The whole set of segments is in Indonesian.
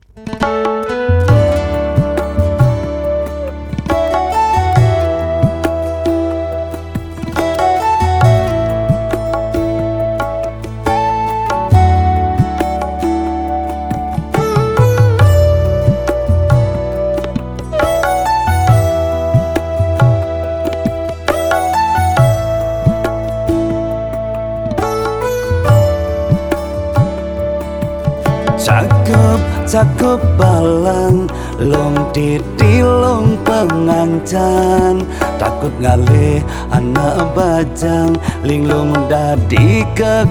Cakep balang long titi long pengancan, takut ngalih anak bajang linglung dadi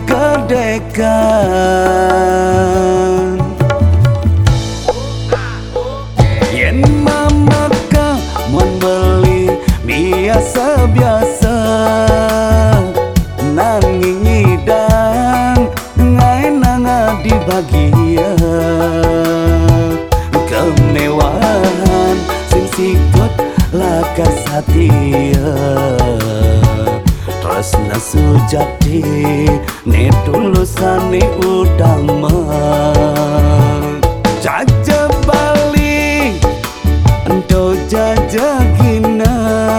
kegedekan. Yen mamaka mon beli biasa-biasa, nanging ngidang ngaenang dibagia. Kemewahan sing sikut lakas hatia, tresna sujati ne tulusane utama. Jajah Bali ento jajagina,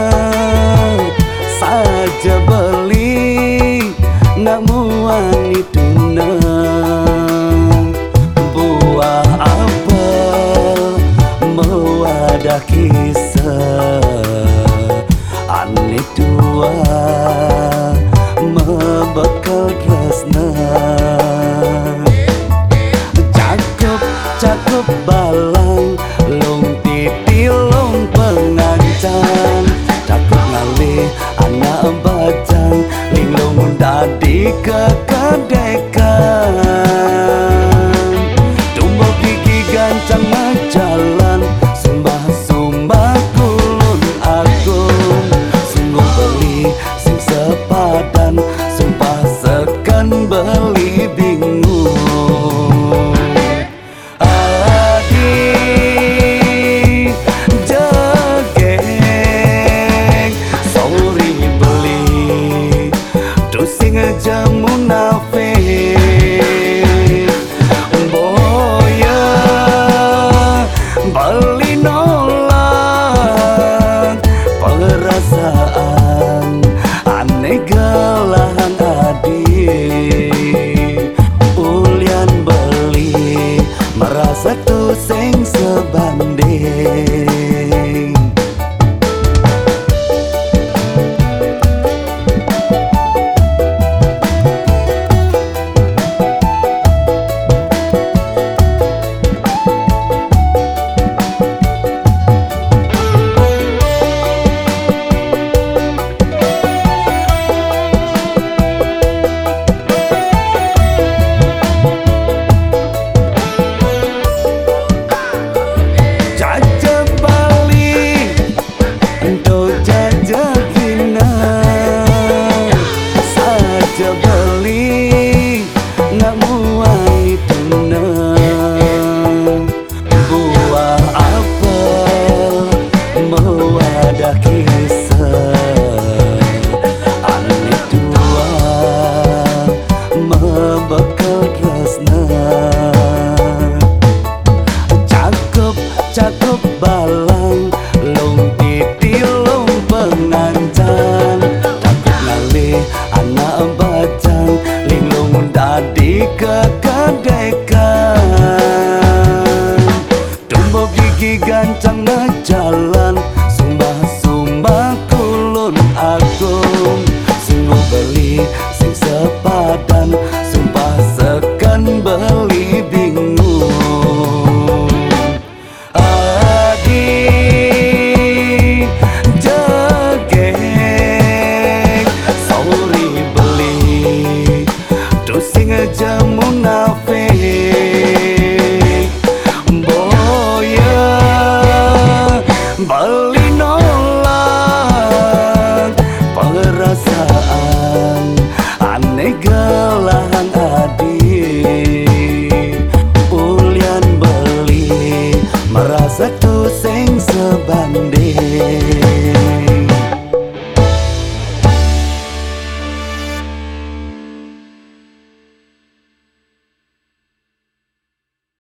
saja beli nak muani tuna. Buah apel mewadah kisah, ane tua membekal tresna. Cakep balang long titi long pengancan, takut ngalih anak bajang linglung dadi kegedekan. Tumbuk gigi gancang majalan, sumbah kulun agung. Sungguh beli sing sepadan, sumpah sekan beli bingung. Jamu munafik boya bali nolak perasaan aneh gelahan adik. Ulian beli merasa tuh sing sebanding. Beli nak muai tuna. Buah apel mewadah kisah, ane tua membekal tresna. Cakep balang